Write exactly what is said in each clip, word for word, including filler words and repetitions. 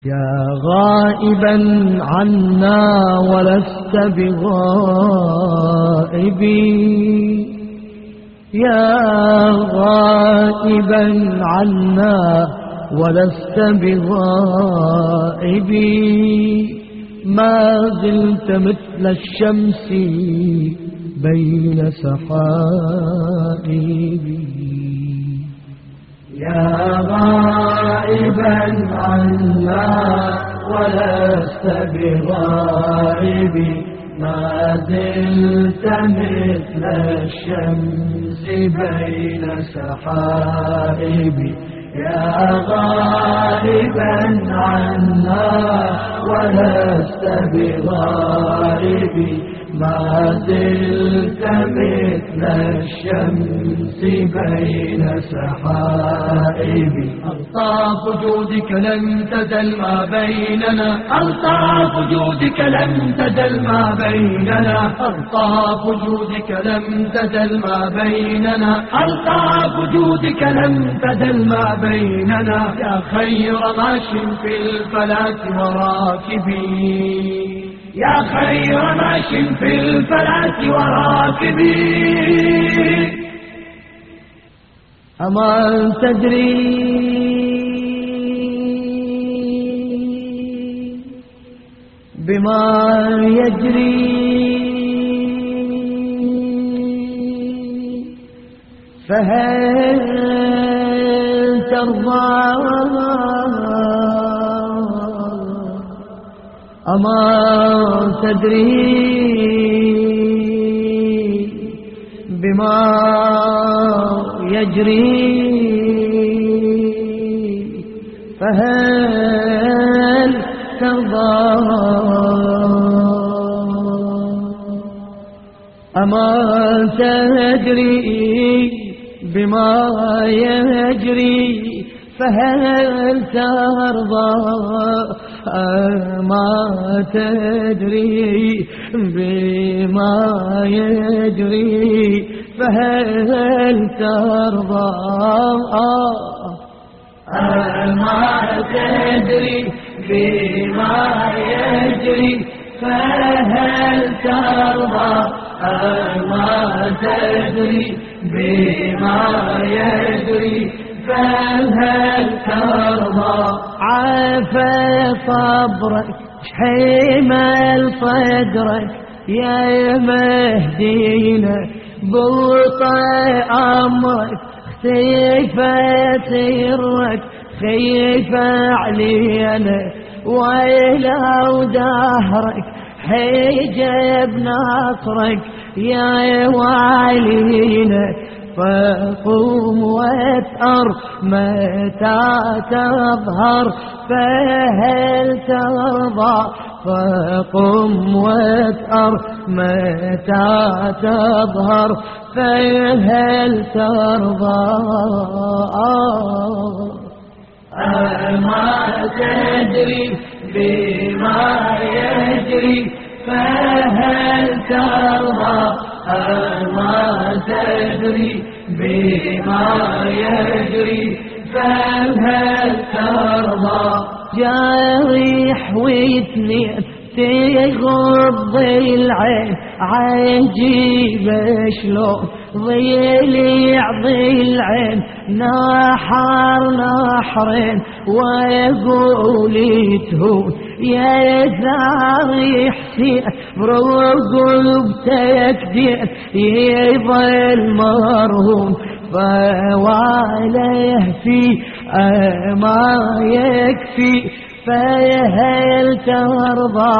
يا غائبا عنا ولست بغائبي، يا غائبا عنا ولست بغائبي، ما زلت مثل الشمس بين سحائبي. يا غائبا عنا ولست بغائبي، ما زلت مثل الشمس بين سحائبي. يا غائبا عنا ولست بغائبي، ما زلت مثل الشمس بين سحائبي. ألطاف جودك لن تزل ما بيننا، ألطاف جودك لن تزل ما بيننا، ألطاف جودك لن تزل ما بيننا، ألطاف جودك لن تزل ما بيننا. يا خير ماش في الفلاة وراكبي، يا خير ماش في الفلاة وراكبي. أما تدري بما يجري فهل ترضى؟ أما تدري بما يجري فهل ترضى؟ أما تدري بما يجري فهل ترضى؟ أما تدري بما يجري فهل ترضى؟ أما تدري بما يجري فهل ترضى؟ أما تدري بما يجري فهل ترضى؟ عافى صبرك حمل صدرك يا مهدينا، بوطى أمرك اختفى سرك، خيف علينا ولو دهرك حجب نصرك يا والينا. فقوم واسأر متى تظهر فهل ترضى؟ فقم واسأر متى تظهر فهل ترضى؟ أما تدري بما يجري فهل ترضى؟ أما تدري بما يجري فهل ترضى؟ جارح واثنين تغض العين عجيب شلون ضيلع ضلعين نحر نحرين ويقول تهون يا زاري حسين برقبتك دين يظل مرهون. فواليه في ما يكفي فهل ترضى؟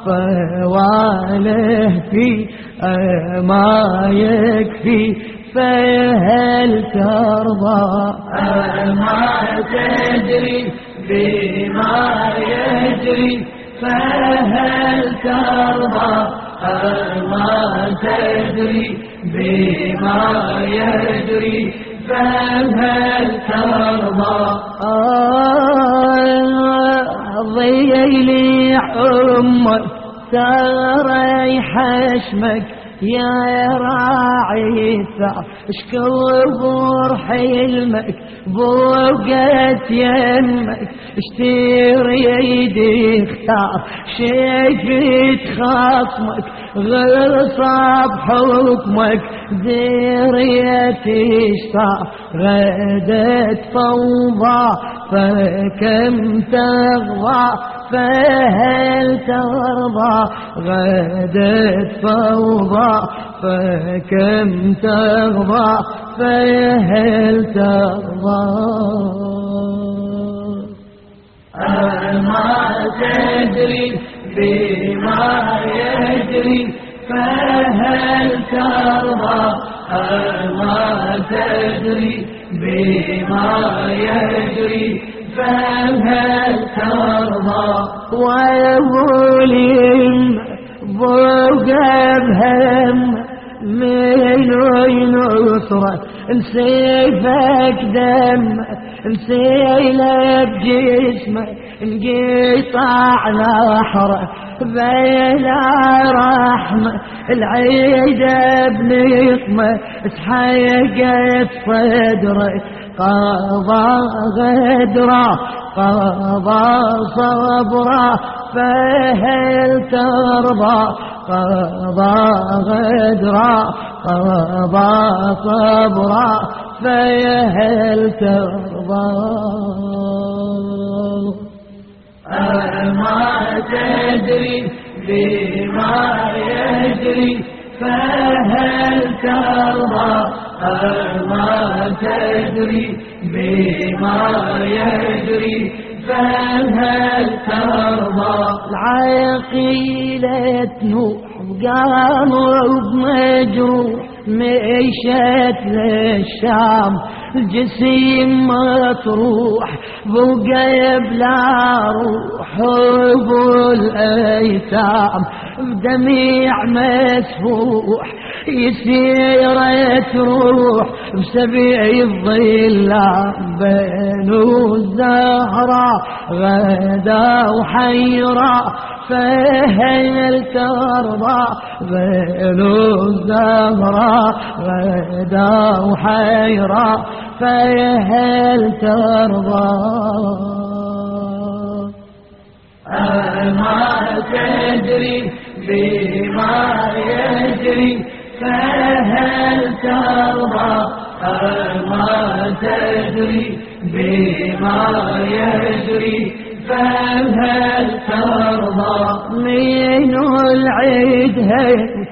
فواليه في ما يكفي فهل ترضى؟ أما تدري بما يجري فهل ترضى؟ أما تدري بما يجري فهل ترضى؟ ضيلي أمك ساري حشمك يا راعي الثار اشكر بور حلمك بوقت يمك اشتري اختار شفت خصمك غصب حكمك ذرية اشتار غدت فوضى فكم تغضى فهل ترضى غدت فوضى فكم ترضى فهل ترضى أما تدري بما يجري فهل ترضى أما تدري بما يجري فهل ترضى ويقول فوق بهم من نصرة نسيفك دم نسيله بجسمه انقطع نحره بلا رحمة العيد بنقمة اسحقت صدره قضى غدره قضى صبره فهل ترضى قضى غدره قضى صبره فهل ترضى أما تدري بما يجري فهل ترضى أما تدري بما يجري فهل ترضى العقيلة نوح وقلب مجروح مشت للشام الجسيم مطروح بقى بلا روح ابو الايتام بدميع مسفوح يسير تروح بسبيع الظلام بنو الزهراء غدا وحيرة فهل ترضى بنو الزهراء غدا وحيرة فهل ترضى أما تدري بما يجري فهل ترضى أما تدري بما يجري فهل ترضى من العيدها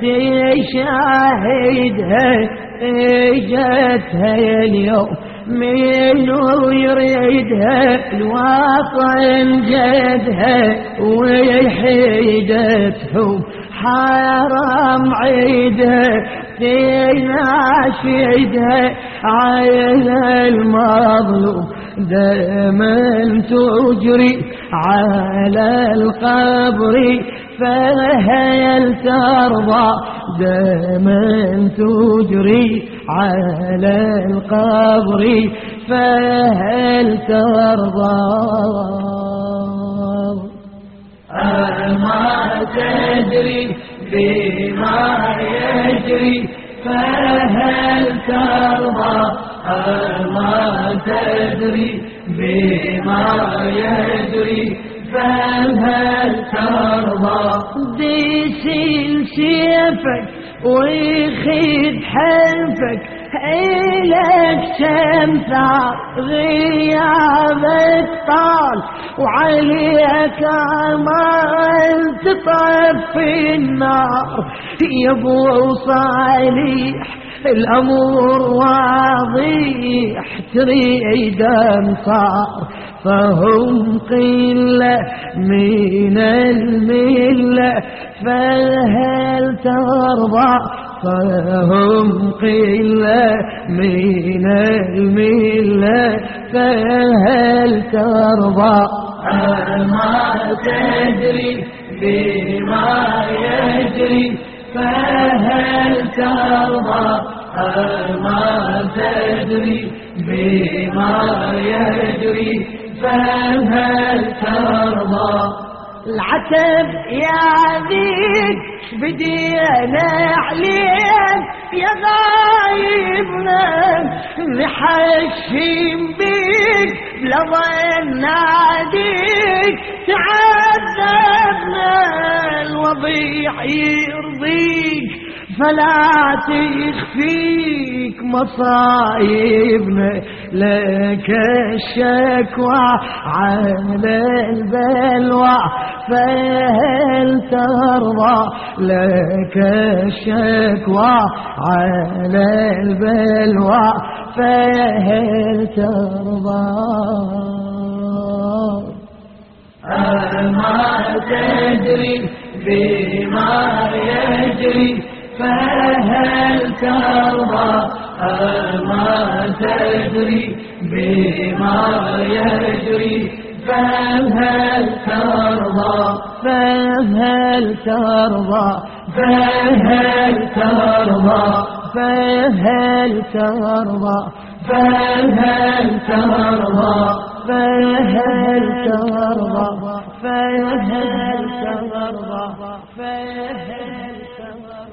تشاهدها اجتها اليوم منو يريدها الوطن جدها وحيدتهم حرام عيدها تناشدها عين المظلوم دائما تجري على القبر فهل ترضى دائما تجري على القبر فهل ترضى أما تدري بما يجري فهل ترضى أما تدري بما يجري فهل ترضى ديسين سيفك ويخيد حلفك إلك شمثار غيابك طال وعليك عمال تطفي النار يا ابو صالح الأمر واضح تريد انصار فهم قلة من الملة فهل ترضى فهم قلة من الملة فهل ترضى أما تدري بما يجري فهل ترضى أما تدري بما يجري فهل ترضى العتب يا ذيك بدينا عليك يا غايبنا نحشم بيك لظن ناديك تعذبنا الوضيح يرضيك فلا تخفيك مصايبنا لك الشكوى على البلوى فهل ترضى لك الشكوى على البلوى فهل ترضى أما تدري بما يجري فهل ترضى أما تدري بما يجري فهل ترضى فهل ترضى فهل ترضى فهل ترضى فهل ترضى فهل ترضى فهل ترضى فهل ترضى